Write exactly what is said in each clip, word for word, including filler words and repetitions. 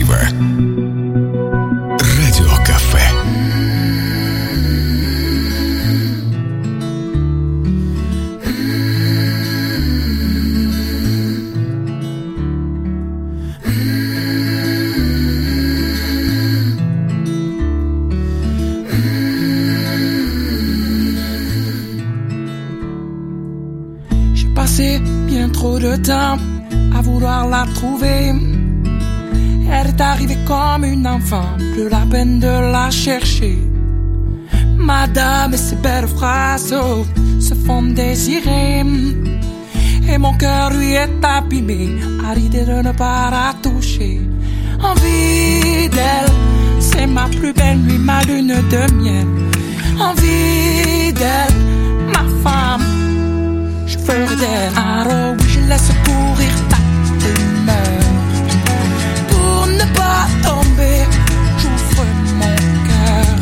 Fever. Радиокафе. J'ai passé bien trop de temps à vouloir la trouver. Elle est arrivée comme une enfant, plus la peine de la chercher. Madame et ses belles phrases oh, se font désirer. Et mon cœur lui est abîmé à l'idée de ne pas la toucher. Envie d'elle, c'est ma plus belle nuit, ma lune de miel. Envie d'elle, ma femme, je ferai d'elle. Alors oui, je laisse courir ta rumeur. Pour ne pas tomber, j'ouvre mon cœur.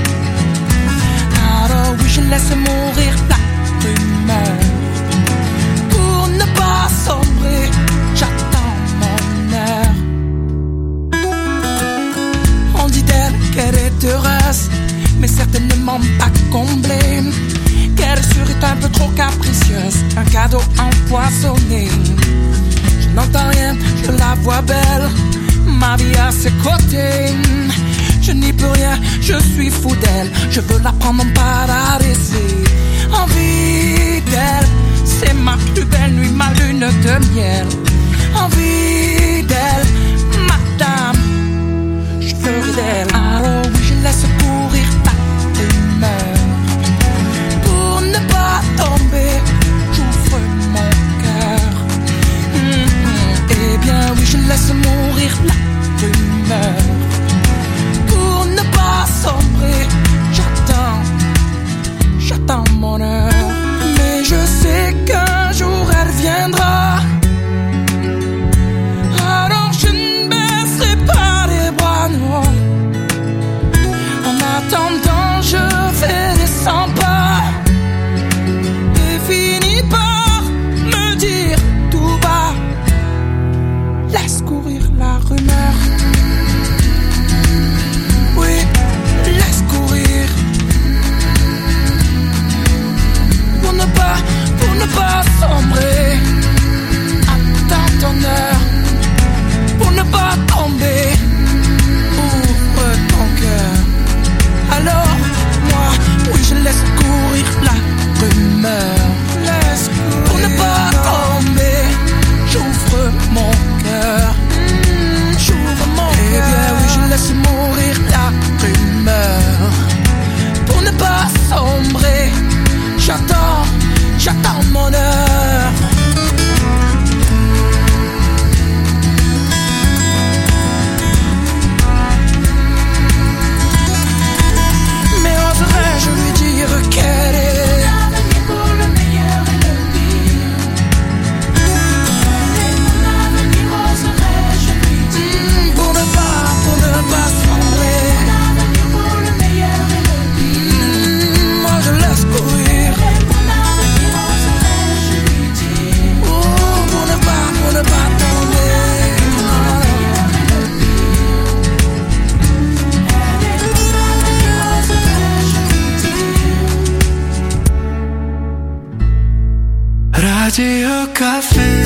Alors oui, je laisse mourir la rumeur. Pour ne pas sombrer, j'attends mon heure. On dit d'elle qu'elle est heureuse, mais certainement pas comblée. Qu'elle serait un peu trop capricieuse, un cadeau empoisonné. Je n'entends rien, je la vois belle, ma vie à ses côtés. Je n'y peux rien, je suis fou d'elle, je veux la prendre en paradisée. Envie d'elle, c'est ma plus belle nuit, ma lune de miel. Envie d'elle, madame, je ferai d'elle. Alors oui, je laisse courir ta rumeur. Pour ne pas tomber, j'ouvre mon cœur. Mmh, eh bien oui, je laisse mourir la rumeur. Pour ne pas sombrer, j'attends, j'attends mon heure. Mais je sais qu'un jour elle viendra. Alors je ne baisserai pas les bras, non. En attendant, je fais les cent pas et finis par me dire tout bas: laisse courir la rumeur. Oui, laisse courir. Pour ne pas, pour ne pas sombrer. Attends ton heure. Pour ne pas tomber. Ouvre ton cœur. Alors, moi, oui, je laisse courir la rumeur. Laisse courir. Pour ne pas tomber, j'ouvre mon cœur. Mmh, j'ouvre mon cœur. Eh bien, oui, je laisse mourir la rumeur. Pour ne pas sombrer, j'attends, j'attends mon heure. Mais oserais-je lui dire qu'elle est l'avenir pour le meilleur et le pire? Et mon avenir, oserais-je lui dire? Pour ne pas, pour ne pas sombrer. Mon avenir pour le meilleur et le pire. Moi je laisse courir. Et mon avenir, oserais-je lui dire? Oh, pour ne pas, pour ne pas tomber. Radio Café.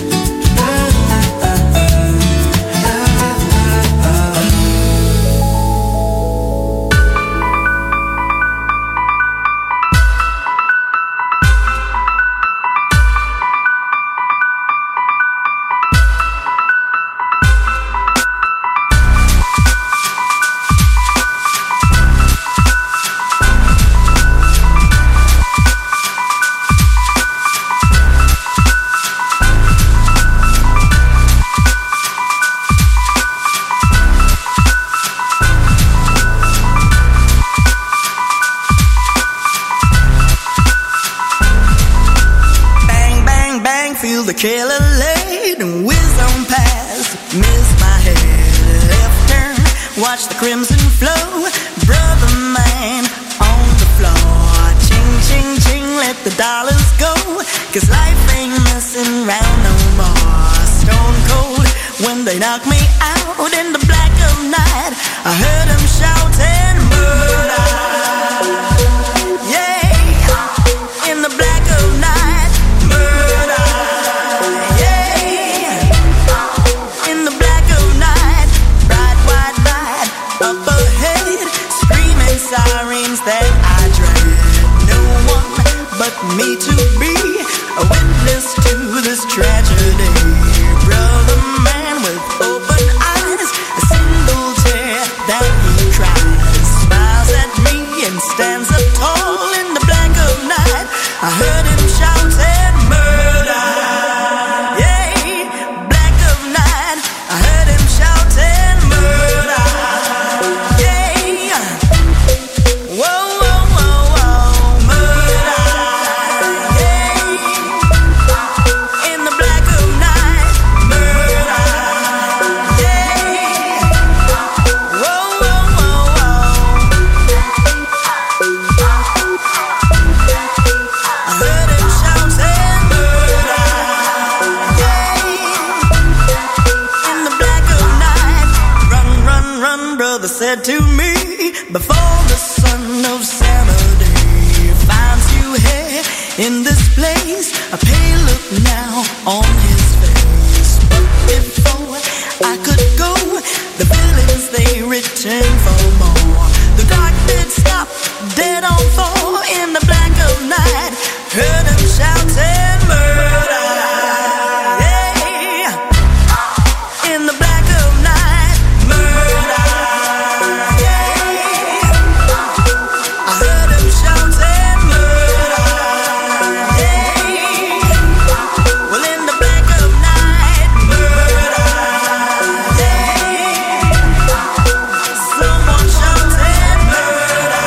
The killer laid and whiz on past, missed my head, left turn, watch the crimson flow, brother man on the floor, ching ching ching, let the dollars go, cause life ain't messing round no more, stone cold, when they knocked me out in the black of night. I heard them shouting murder. Yeah, in the black of night, murder. Yeah, in the black of night, bright white light up ahead, screaming sirens that I dread. No one but me to be a witness to this tragedy. Brother man with open eyes, a single tear that he cries, smiles at me and stands up tall in the black of night. I heard him shouting murder. Yeah, black of night, I heard him shouting murder. Yeah, whoa, whoa, whoa, whoa, murder. Yeah, in the black of night, murder. Yeah, whoa, whoa, whoa, whoa. I heard him shouting murder. Yeah, in the black of night, run, run, run, brother said to me, before the son of Saturday finds you here in this place. A pale look now on his face, but before I could go, the villains they return for more. The dark did stop, dead on four in the black of night. Heard him shouting murder. Yeah, in the black of night, murder. Yeah, I heard him shouting murder. Yeah, well in the black of night, murder. Yeah, someone shouting murder.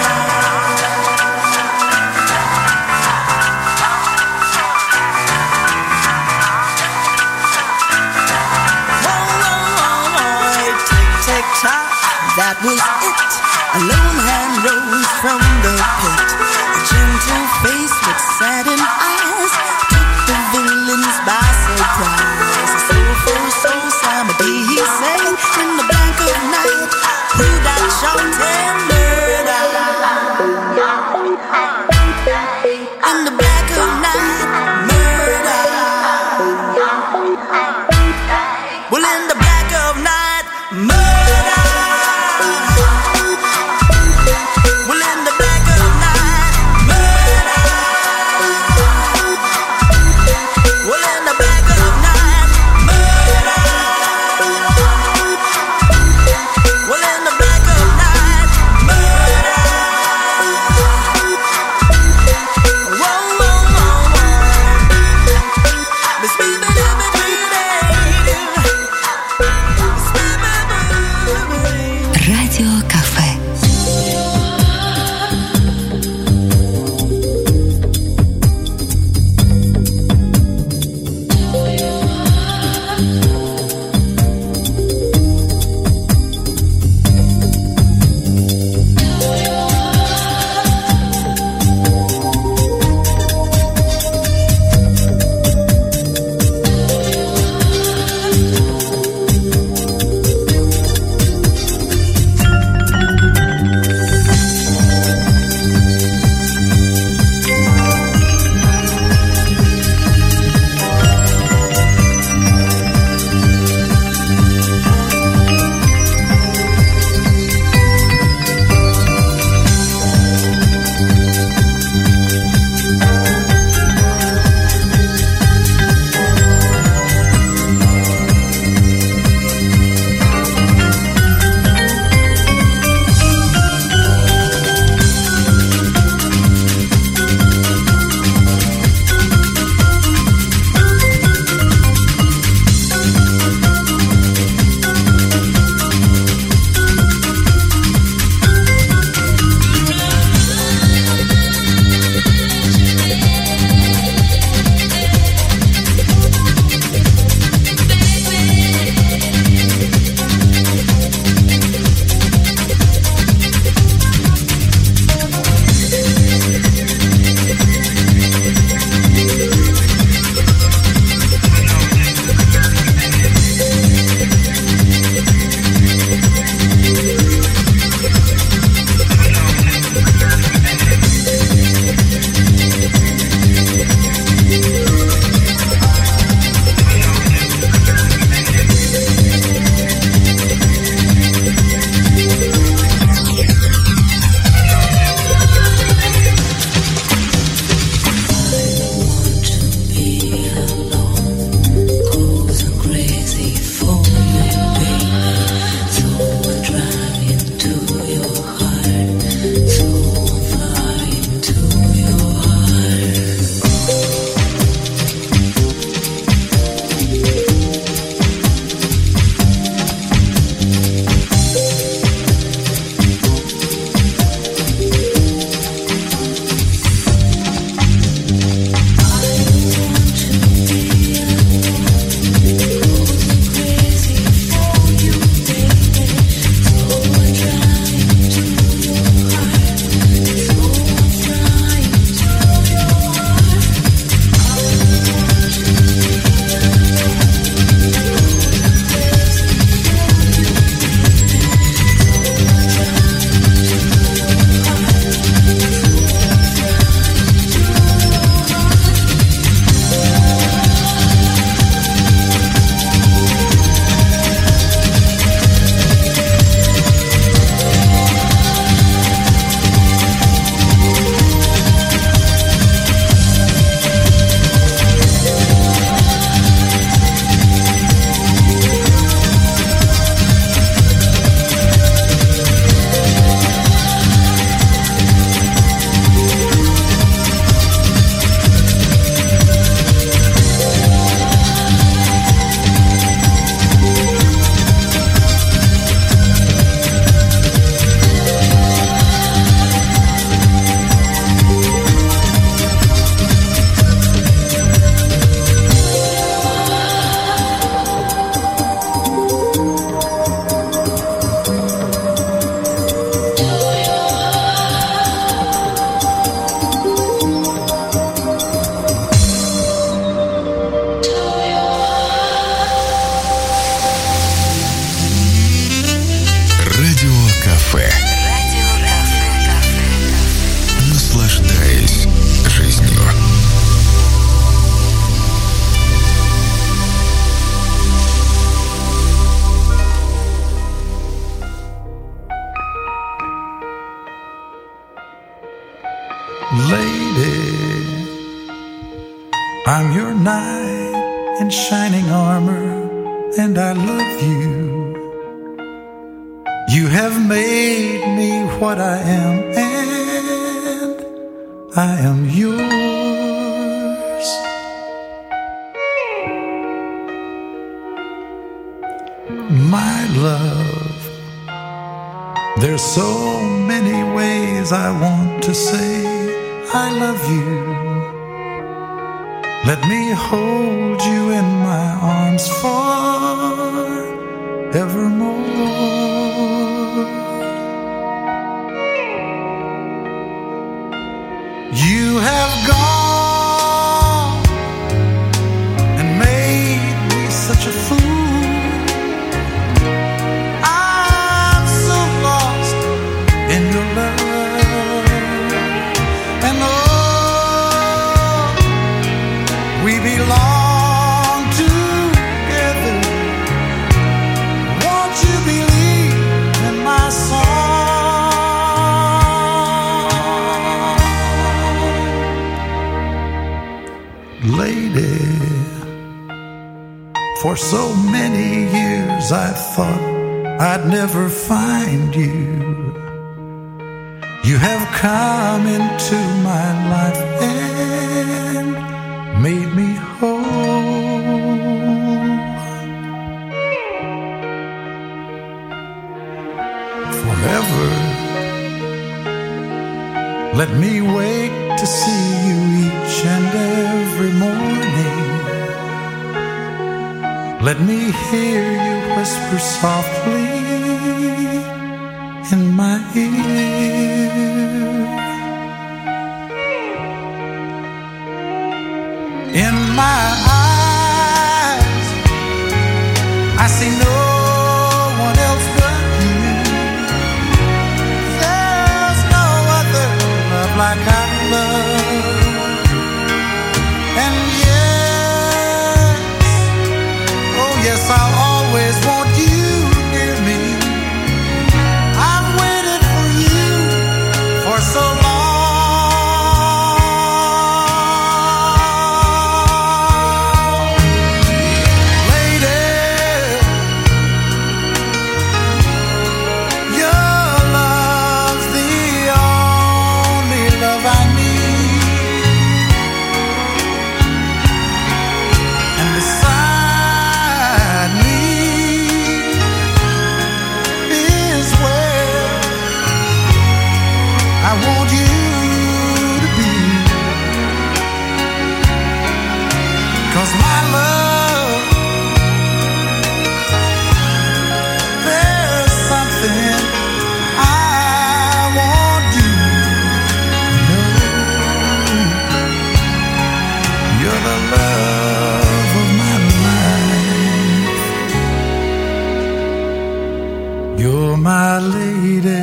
Whoa, whoa, whoa, whoa, tick, tick, tock, that was it. A lone hand rose from the pit. A gentle face with saddened eyes took the villains by surprise. A soulful soul, Samadi, he said, in the black of night, who that shouting murder? In the black of night, murder. Well, in the black of night, murder. Well, in the black of night, murder. Well, in the black of night, murder. Well, in the black of night, murder. Whoa, whoa, whoa, whoa. Miss Baby, baby, Радио Кафе. Lady, I'm your knight in shining armor, and I love you. You have made me what I am, and I am yours. My love, there's so many ways I want to say I love you. Let me hold you in my arms forevermore. You have gone and made me such a fool. I'm so lost in your love. And oh, we belong together. Won't you believe in my song? Lady, for so many years I thought I'd never find you. You have come into my life and made me whole. Forever, let me wake to see you each and every morning. Let me hear you whisper softly in my ear. In my eyes, I see no one else but you. There's no other love like I love. And yes, oh yes, I'll always want you near me. I've waited for you for so long. You're my lady.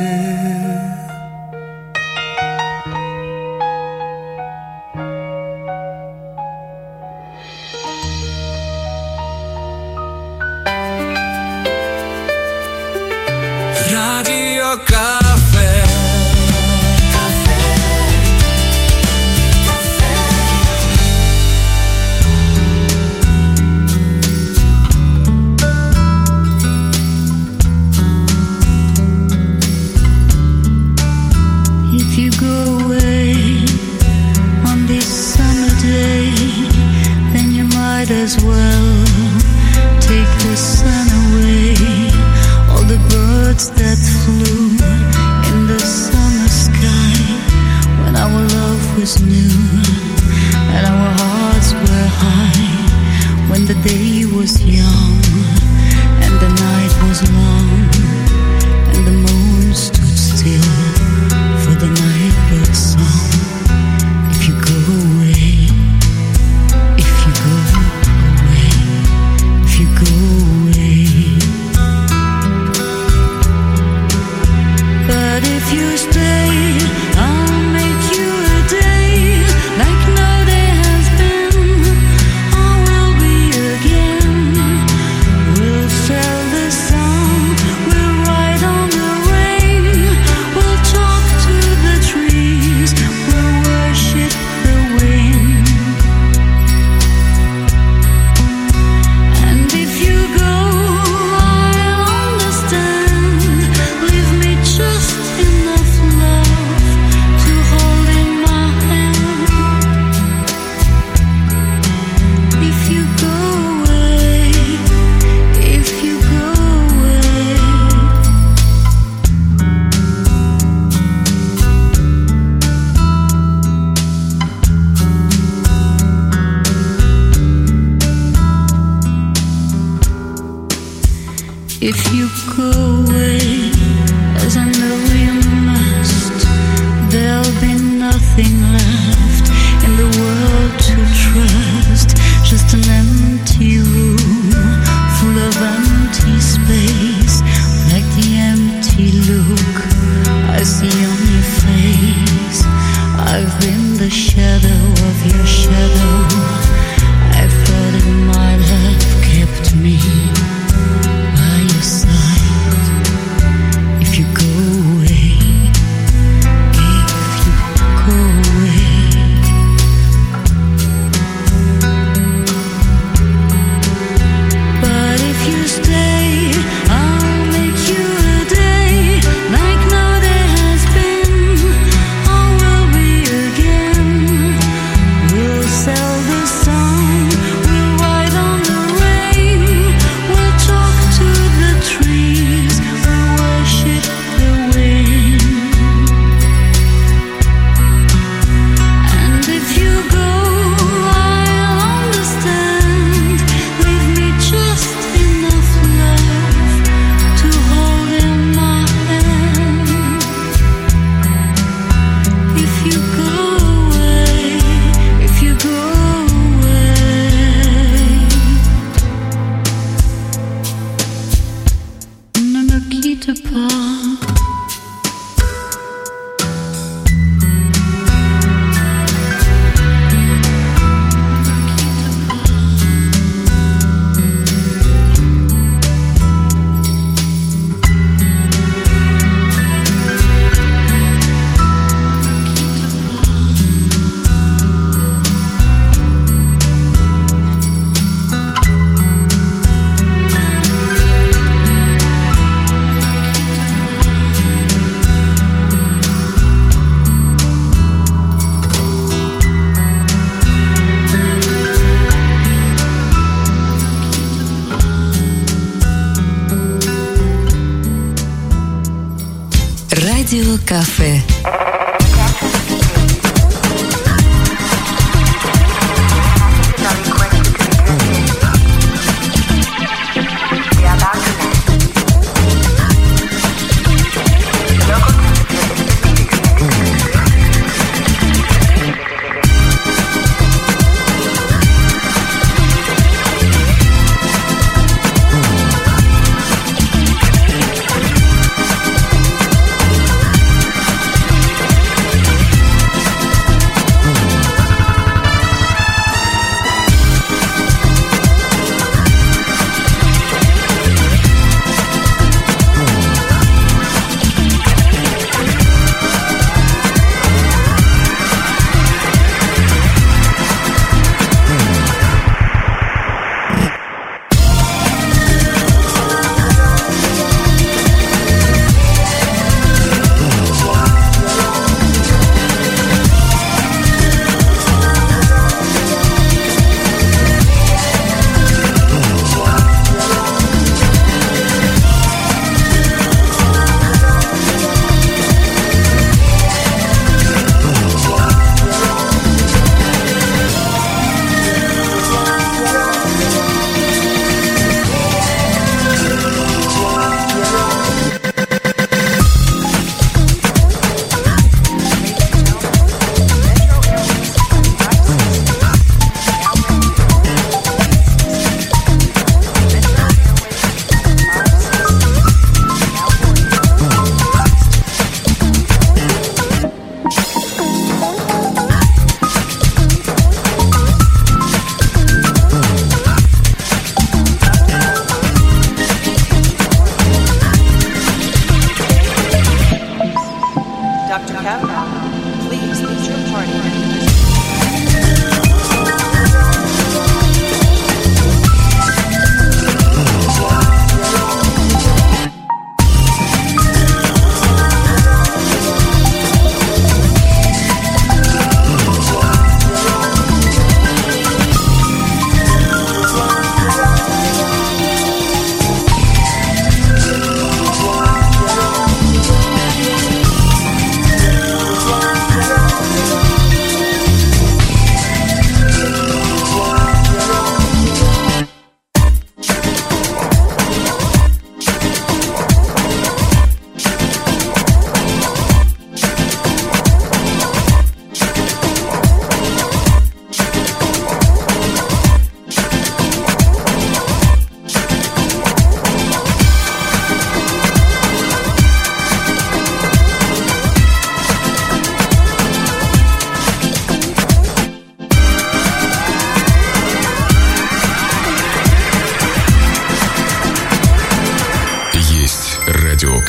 Radio Caffè. If you go away on this summer day, then you might as well take the sun away. All the birds that flew in the summer sky when our love was new and our hearts were high, when the day was young and the night was long and the moon stood still for the nightbird's song. If you go away, if you go away, if you go away. But if you stay, I'll make you a day like no day has been. I will be again. We'll sail the sun, we'll ride on the rain, we'll talk to the trees, we'll work If you go away, as I know you must, there'll be nothing left in the world to trust. Just an empty room full of empty space, like the empty look I see on your face. I've been the shadow of your shadow. I thought it might have kept me by your side. If you go away, if you go away. But if you stay, I'll make you a day like no day has been. All will be again. We'll sell the sun, we'll ride on the rain, we'll talk to the trees, we'll worship the wind. And if you go, I'll understand. Leave me just enough love to hold in my hand. If you go away, if you go away, ne me quitte pas. Radio Caffè.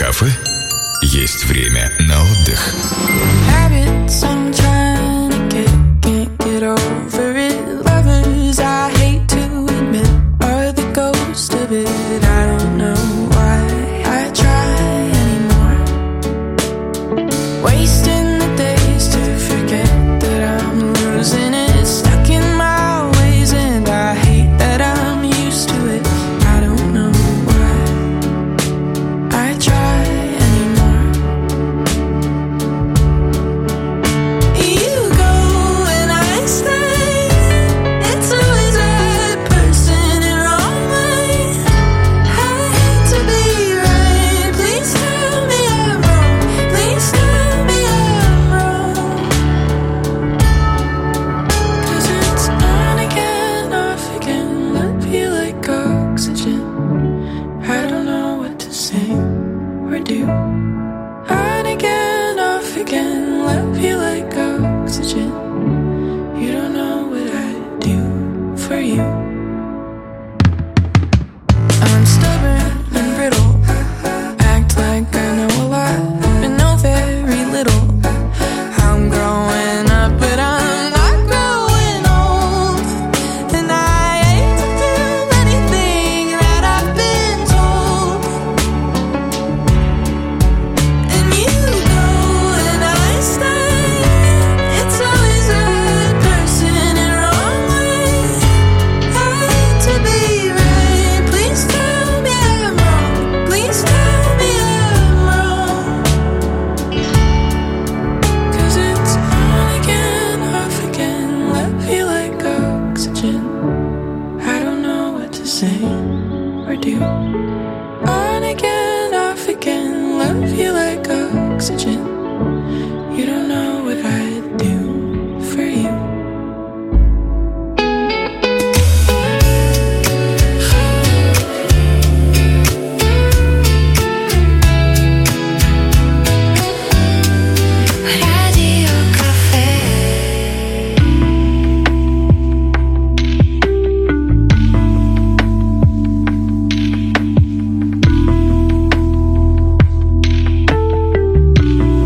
кафе есть время на отдых. Habits I'm trying to get, can't get over it. Lovers I hate to admit are the ghost of it. I don't know why I try anymore. Wasting the days to forget that I'm losing it. Stuck in my ways and I hate that I'm used to it. I don't know why I try anymore. You go and I stay. It's always that person in wrong way. I hate to be right. Please tell me I'm wrong. Please tell me I'm wrong. 'Cause it's on again, off again. Let feel like oxygen. I don't know what to say or do. On again, off again. Let feel like oxygen. You don't know what I'd do for you. I'm stubborn and brittle. Act like I know a lot, but know very little. I'm growing up, but I'm not growing old. And I hate to do anything that I've been told. And you go and I stay. It's always that person in wrong way. I hate to be right. Please tell me I'm wrong. Please tell me I'm wrong. 'Cause it's on again, off again. Let feel like oxygen. I don't know what to say or do. On again, off again. Let feel like oxygen. You don't know what I'd do for you. Radio Cafe. You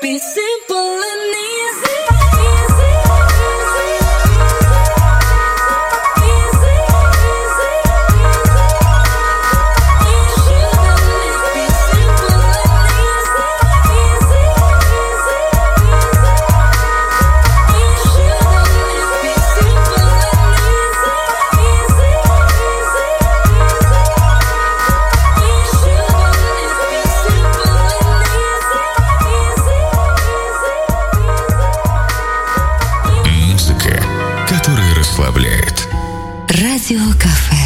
be simple and easy. Радио Кафе.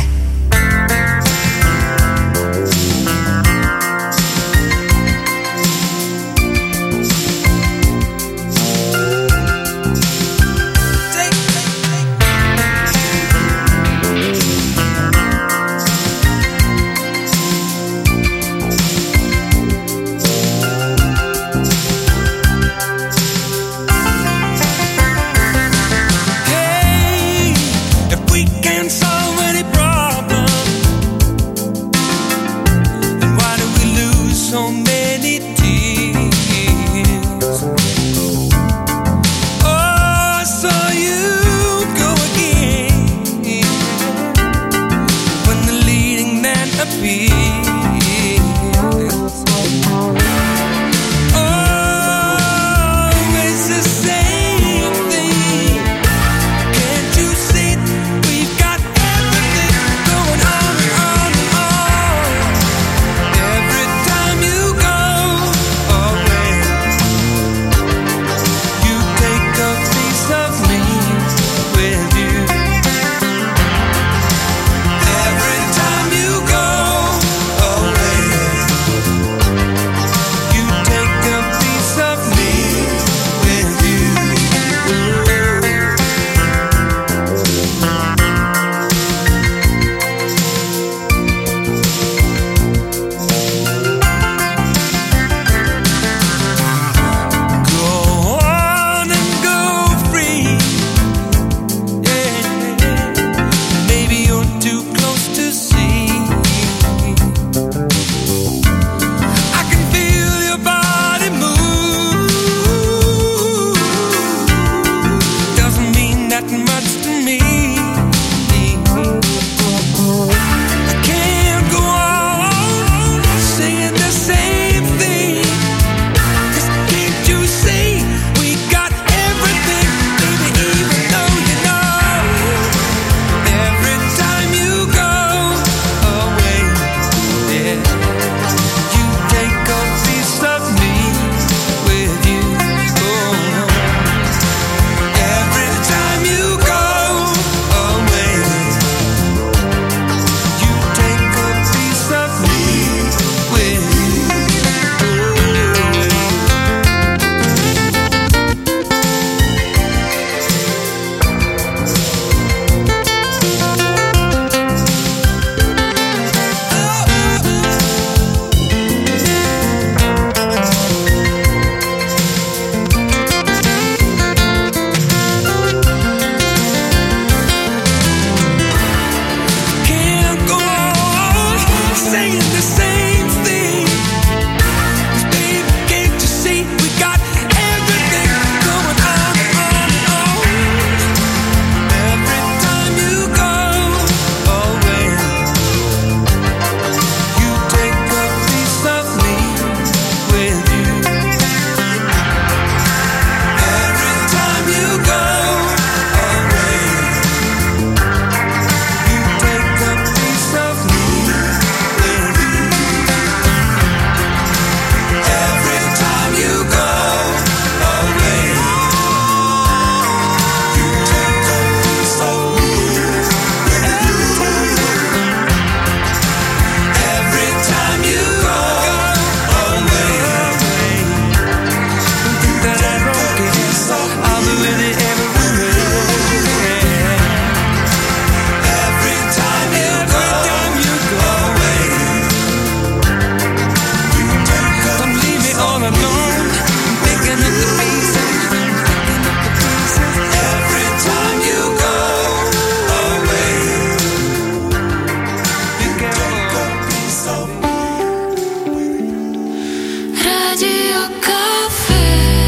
Radio Caffè.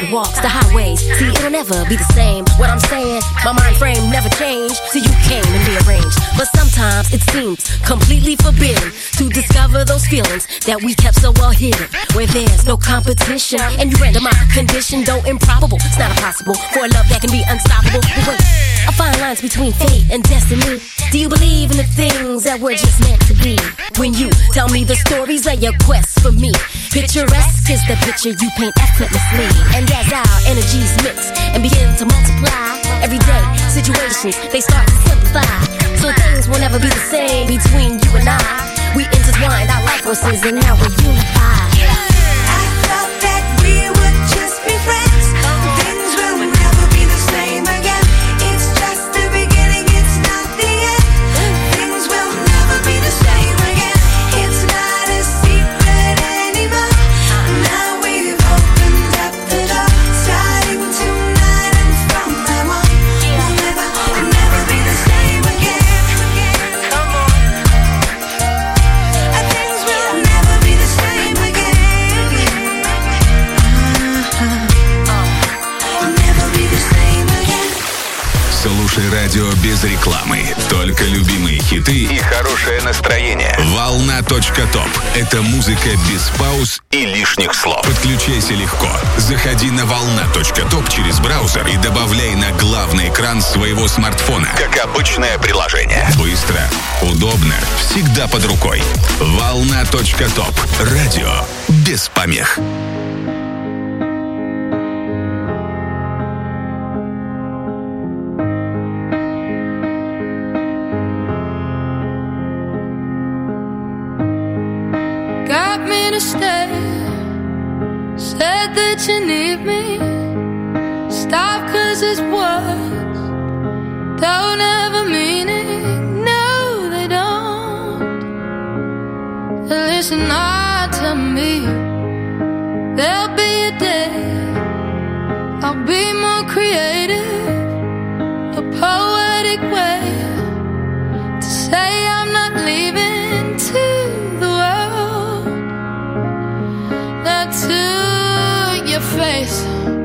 sidewalks, the highways. See, it'll never be the same. What I'm saying, my mind frame never changed. See, you came and rearranged. But sometimes it seems completely forbidden to discover those feelings that we kept so well hidden. Where there's no competition, and you render my condition, though improbable. It's not impossible for a love that can be unstoppable. But wait, I find lines between fate and destiny. Do you believe in the things that were just meant to be? When you tell me the stories of your quest for me, picturesque is the picture you paint effortlessly. And as our energies mix and begin to multiply, everyday situations, they start to simplify. So things will never be the same between you and I. We intertwined our life forces and now we're unified. I thought that we would just be friends. Things will never be the same again. It's just the beginning, it's not the end. Things will never be the same again. It's not a secret anymore. Now we've opened up the door. Starting tonight and from now on, we'll never, never be the same again. Come on. Things will never be the same again. Never be the same again. Слушай радио без рекламы. Только любимые хиты и хорошее настроение. Волна.топ. Это музыка без пауз и лишних слов. Подключайся легко. Заходи на волна.топ через браузер и добавляй на главный экран своего смартфона. Как обычное приложение. Быстро, удобно, всегда под рукой. Волна.топ. Радио без помех. Got me to stay. Said that you need me. Stop cause it's words don't ever mean it. No, they don't. Listen hard to me. There'll be a day I'll be more creative, a poetic way to say I'm not leaving to the world, not to your face.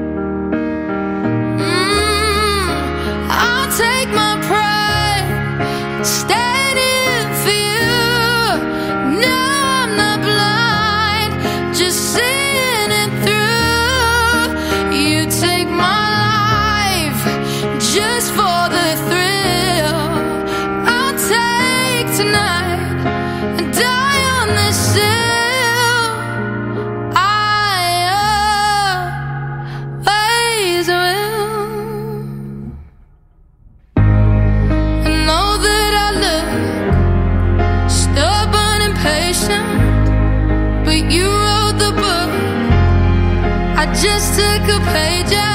Mm, I'll take my pride, stand in for you. No, I'm not blind, just seeing it through. You take my life just for the thrill. I'll take tonight and die on this hill. I always will. I know that I look stubborn and patient, but you wrote the book. I just took a page out.